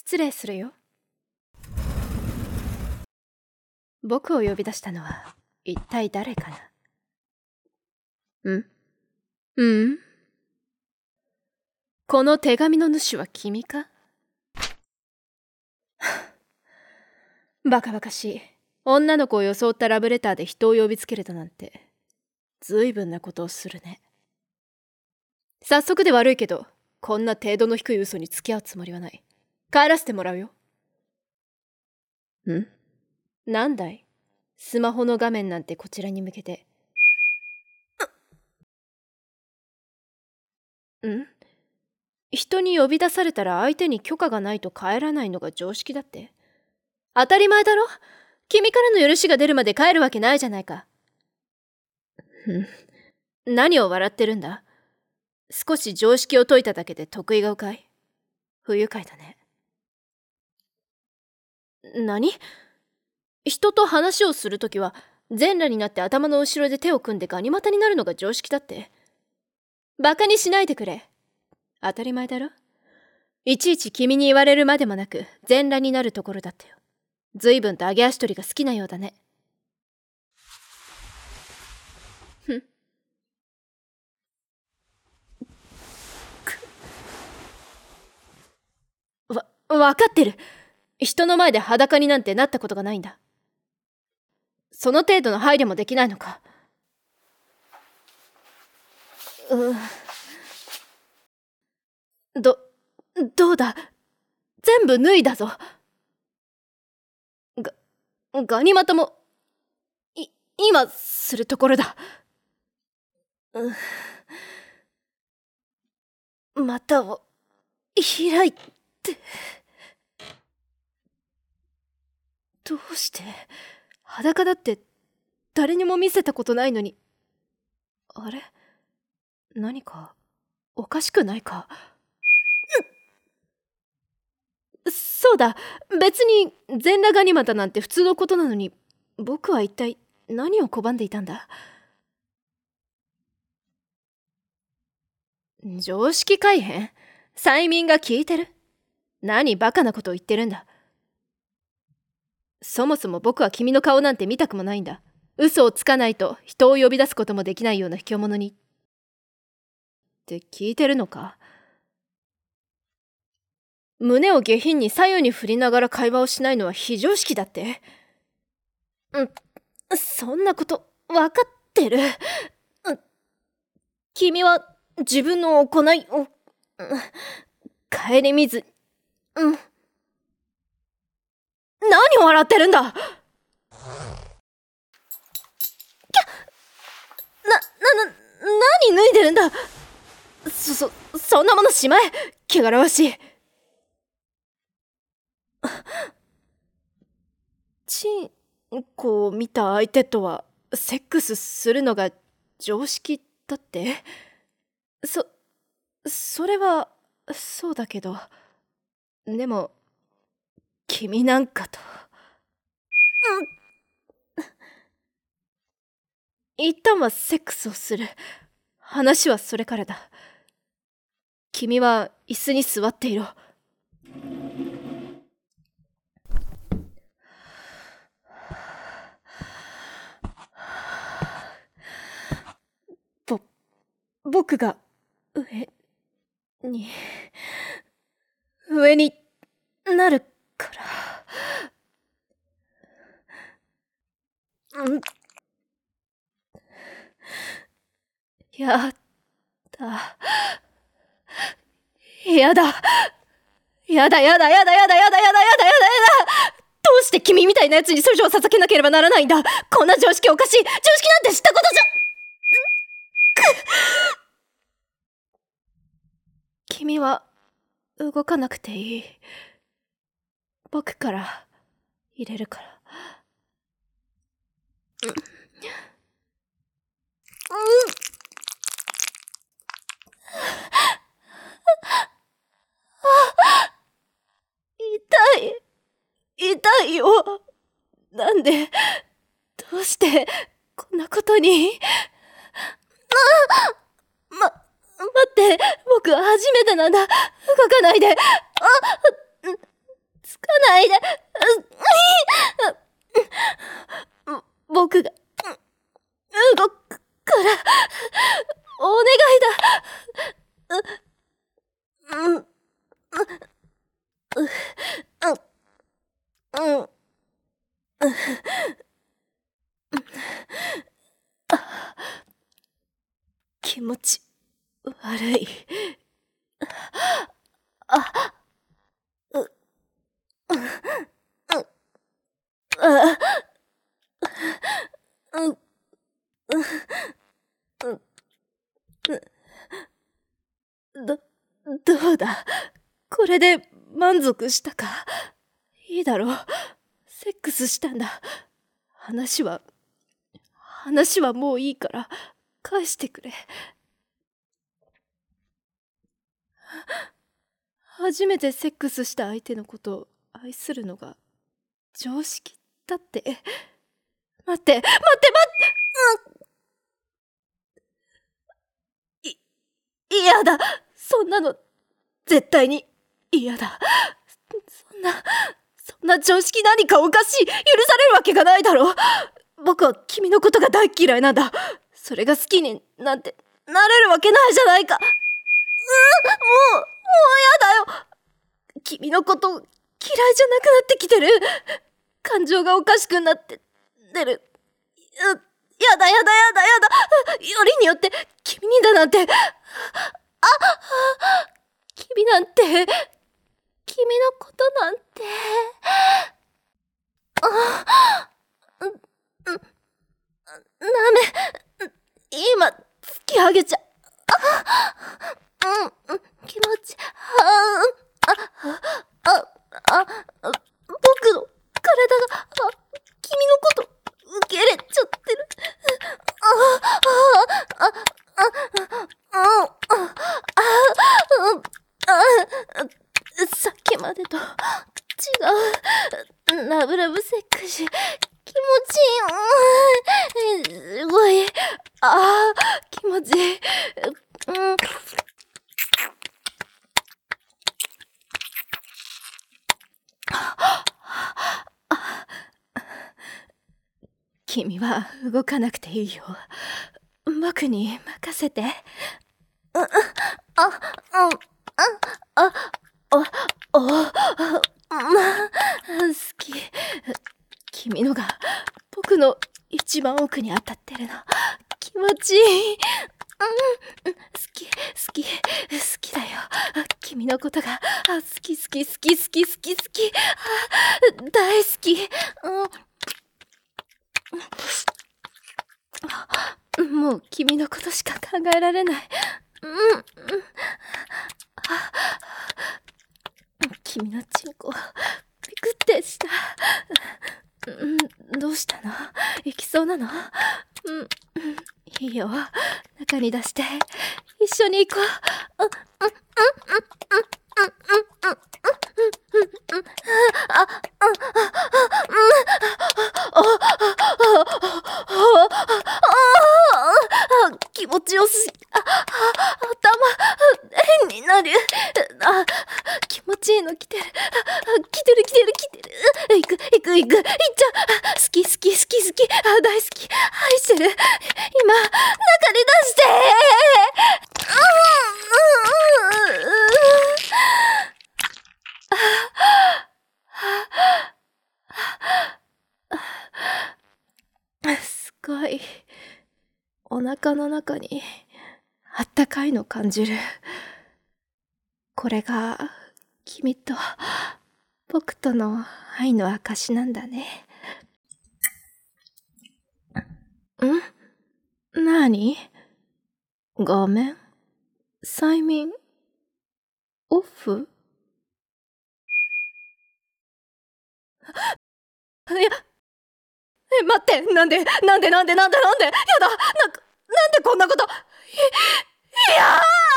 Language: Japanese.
失礼するよ。僕を呼び出したのは一体誰かな。この手紙の主は君か？バカバカしい。女の子を装ったラブレターで人を呼びつけるだなんて、随分なことをするね。早速で悪いけど、こんな程度の低い嘘に付き合うつもりはない。帰らせてもらうよ。なんだい？スマホの画面なんてこちらに向けて。人に呼び出されたら相手に許可がないと帰らないのが常識だって。当たり前だろ。君からの許しが出るまで帰るわけないじゃないか。何を笑ってるんだ？少し常識を解いただけで得意顔かい？不愉快だね。何？人と話をするときは全裸になって頭の後ろで手を組んでガニ股になるのが常識だって。バカにしないでくれ。当たり前だろ。いちいち君に言われるまでもなく全裸になるところだったよ。随分と揚げ足取りが好きなようだね。わかってる。人の前で裸になんてなったことがないんだ。その程度の配慮もできないのか。どうだ。全部脱いだぞ。ガニ股も今するところだ。股を開いて。どうして？裸だって誰にも見せたことないのに。あれ？何かおかしくないか？そうだ、別に全裸ガニ股なんて普通のことなのに、僕は一体何を拒んでいたんだ？常識改変？催眠が効いてる？何バカなことを言ってるんだ。そもそも僕は君の顔なんて見たくもないんだ。嘘をつかないと人を呼び出すこともできないような卑怯者に。って聞いてるのか？胸を下品に左右に振りながら会話をしないのは非常識だって。そんなこと分かってる。君は自分の行いを顧みず。何を笑ってるんだ。何脱いでるんだ。そんなものしまえ。汚らわしい。チンコを見た相手とはセックスするのが常識だって？それはそうだけど、でも君なんかと。一旦はセックスをする。話はそれからだ。君は椅子に座っていろ。僕が上になるから。やだ。やだ。やだ。どうして君みたいなやつに処女を授けなければならないんだ。こんな常識おかしい。常識なんて知ったことじゃ。君は動かなくていい。僕から入れるから。痛いよ。なんで、どうしてこんなことに。待って、僕初めてなんだ。動かないで。 かないで。僕が動くからお願いだ。気持ち悪い。どうだ、これで満足したか？いいだろう、セックスしたんだ。話はもういいから返してくれ。初めてセックスした相手のことを愛するのが常識だって。待って、嫌だ。そんなの絶対に嫌だ。そんな常識何かおかしい。許されるわけがないだろう。僕は君のことが大嫌いなんだ。それが好きになんてなれるわけないじゃないか。もう嫌だよ。君のこと嫌いじゃなくなってきてる。感情がおかしくなって出る。やだ。よりによって君にだなんて。君のことなんて。ダメ。今突き上げちゃ。気持ち。僕の体が君のこと受け入れちゃってる。さっきまでと違う。ラブラブセックス気持ちいい。すごい。気持ちいい。君は動かなくていいよ。僕に任せて。好き。君のが僕の一番奥に当たってるの。気持ちいい。好きだよ。君のことが好き。大好き。もう君のことしか考えられない。君のチンコピクってした。どうしたの？行きそうなの？いいよ、中に出して一緒に行こう。気持ちよすぎ。頭変になる。気持ちいいの来てる。来てる。行っちゃう。好き。大好き。愛してる。今中に出して。すごい。お腹の中にあったかいの感じる。これが君と僕との愛の証なんだね。なに？ごめん。催眠オフ？いや、待って、なんでやだ、なんでこんなこと。いやー